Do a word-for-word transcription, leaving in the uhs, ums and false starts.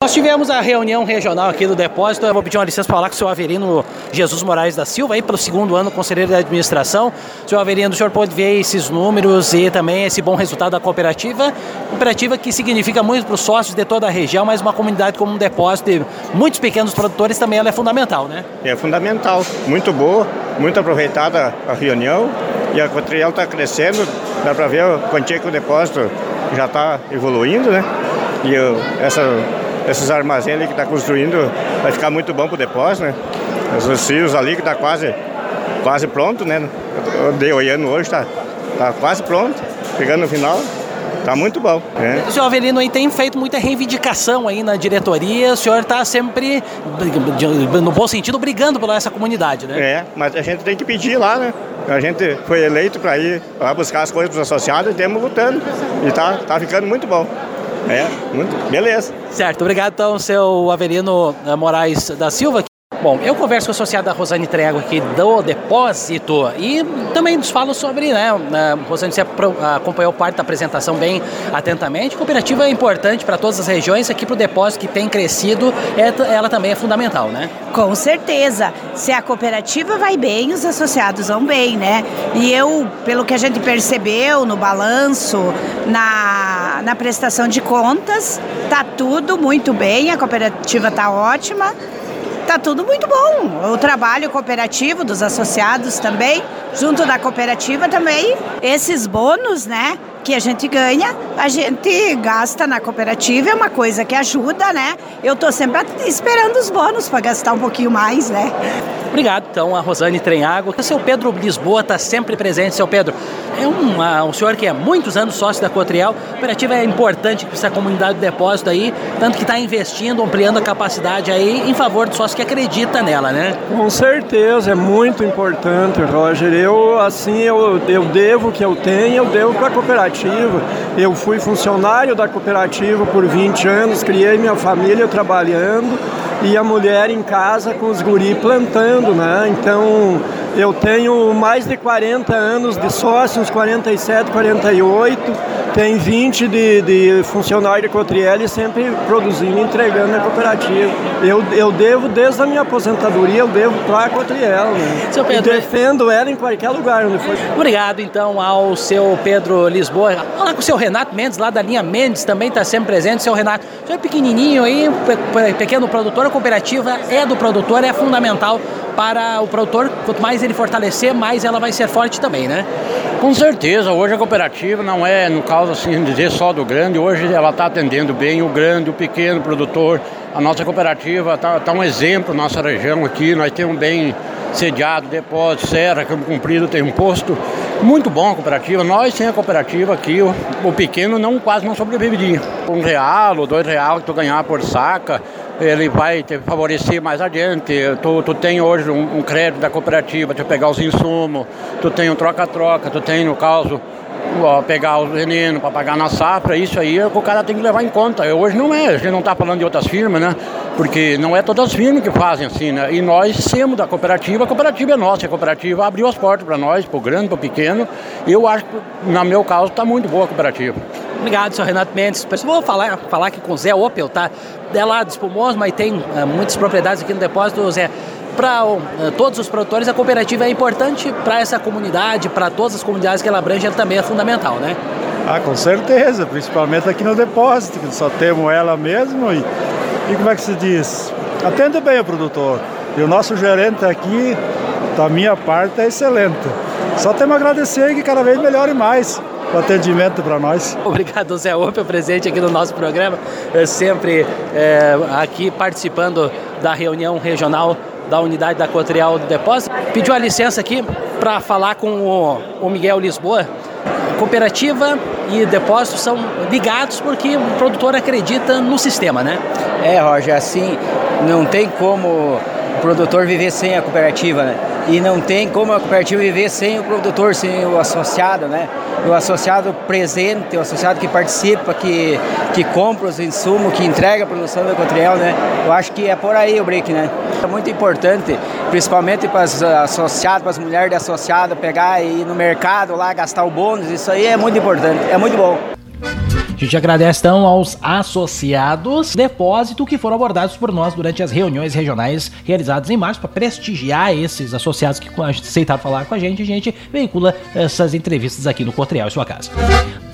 Nós tivemos a reunião regional aqui do depósito. Eu vou pedir uma licença para falar com o senhor Averino Jesus Moraes da Silva, aí pelo segundo ano conselheiro da administração. Senhor Averino, o senhor pode ver esses números e também esse bom resultado da cooperativa. Cooperativa que significa muito para os sócios de toda a região, mas uma comunidade como um depósito de muitos pequenos produtores também ela é fundamental, né? É fundamental, muito boa, muito aproveitada a reunião e a Cotriel está crescendo, dá para ver a quantia que o depósito já está evoluindo, né? E eu, essa, esses armazéns ali que está construindo vai ficar muito bom para o depósito, né? Os fios ali que está quase, quase pronto, né? Eu dei olhando hoje, está tá quase pronto, chegando no final. Tá muito bom. Né? O senhor Averino aí tem feito muita reivindicação aí na diretoria, o senhor está sempre, no bom sentido, brigando pela essa comunidade, né? É, mas a gente tem que pedir lá, né? A gente foi eleito para ir lá buscar as coisas para os associados e estamos lutando. E tá, tá ficando muito bom. É, muito, beleza. Certo, obrigado então, seu Averino Moraes da Silva. Bom, eu converso com a associada Rosane Trego aqui do depósito e também nos falo sobre, né, Rosane, você acompanhou parte da apresentação bem atentamente. A cooperativa é importante para todas as regiões, aqui para o depósito que tem crescido, ela também é fundamental, né? Com certeza. Se a cooperativa vai bem, os associados vão bem, né? E eu, pelo que a gente percebeu no balanço, na, na prestação de contas, tá tudo muito bem, a cooperativa tá ótima. Tá tudo muito bom. O trabalho cooperativo dos associados também, junto da cooperativa também, esses bônus, né, que a gente ganha, a gente gasta na cooperativa, é uma coisa que ajuda, né? Eu tô sempre esperando os bônus para gastar um pouquinho mais, né? Obrigado, então, a Rosane Trenhago. O seu Pedro Lisboa está sempre presente. Seu Pedro, é um, um senhor que é muitos anos sócio da Cotriel. A cooperativa é importante para essa comunidade do depósito aí, tanto que está investindo, ampliando a capacidade aí em favor do sócio que acredita nela, né? Com certeza, é muito importante, Roger. Eu, assim, eu, eu devo o que eu tenho, eu devo para a cooperativa. Eu fui funcionário da cooperativa por vinte anos, criei minha família trabalhando e a mulher em casa com os guri plantando, né? Então, eu tenho mais de quarenta anos de sócio, uns quarenta e sete, quarenta e oito, tem vinte de, de funcionário de Cotriel e sempre produzindo, entregando na cooperativa. Eu, eu devo, desde a minha aposentadoria, eu devo para a Cotriel, né? Seu Pedro, e defendo ela em qualquer lugar onde for. Obrigado, então, ao seu Pedro Lisboa. Olá com o seu Renato Mendes, lá da linha Mendes, também está sempre presente. Seu Renato, o senhor é pequenininho aí, pequeno produtor, a cooperativa é do produtor, é fundamental para o produtor. Quanto mais ele fortalecer, mais ela vai ser forte também, né? Com certeza, hoje a cooperativa não é, no caso assim, dizer só do grande, hoje ela está atendendo bem o grande, o pequeno produtor. A nossa cooperativa está tá um exemplo na nossa região aqui, nós temos bem sediado, depósito, Serra, Campo Comprido, tem um posto muito bom a cooperativa. Nós, sem a cooperativa aqui, o, o pequeno não, quase não sobreviveria. Um real ou dois reais que tu ganhar por saca, ele vai te favorecer mais adiante. Tu, tu tem hoje um, um crédito da cooperativa, tu pegar os insumos, tu tem um troca-troca, tu tem, no caso, ó, pegar os venenos para pagar na safra. Isso aí é o que o cara tem que levar em conta. Hoje não é, a gente não está falando de outras firmas, né? Porque não é todas as firmas que fazem assim, né? E nós somos da cooperativa, a cooperativa é nossa, a cooperativa abriu as portas para nós, para o grande, para o pequeno. Eu acho que, no meu caso, está muito boa a cooperativa. Obrigado, senhor Renato Mendes. Vou falar, falar aqui com o Zé Opel, tá? É lá de Espumoso, mas tem uh, muitas propriedades aqui no depósito, Zé. Para uh, todos os produtores, a cooperativa é importante para essa comunidade, para todas as comunidades que ela abrange, ela também é fundamental, né? Ah, com certeza, principalmente aqui no depósito, que só temos ela mesmo e, e como é que se diz? Atende bem o produtor. E o nosso gerente aqui, da minha parte, é excelente. Só temos a agradecer que cada vez melhore mais o atendimento para nós. Obrigado, Zé Opel, presente aqui no nosso programa, é sempre é, aqui participando da reunião regional da unidade da Cotriel do depósito. Pediu a licença aqui para falar com o, o Miguel Lisboa. Cooperativa e depósito são ligados porque o produtor acredita no sistema, né? É, Roger, assim, não tem como o produtor viver sem a cooperativa, né? E não tem como a cooperativa viver sem o produtor, sem o associado, né? O associado presente, o associado que participa, que, que compra os insumos, que entrega a produção da Cotriel, né? Eu acho que é por aí o break, né? É muito importante, principalmente para os associados, para as mulheres de associado, pegar e ir no mercado lá, gastar o bônus, isso aí é muito importante, é muito bom. A gente agradece então aos associados depósito que foram abordados por nós durante as reuniões regionais realizadas em março para prestigiar esses associados que aceitaram falar com a gente. A gente veicula essas entrevistas aqui no Cotrial em sua casa.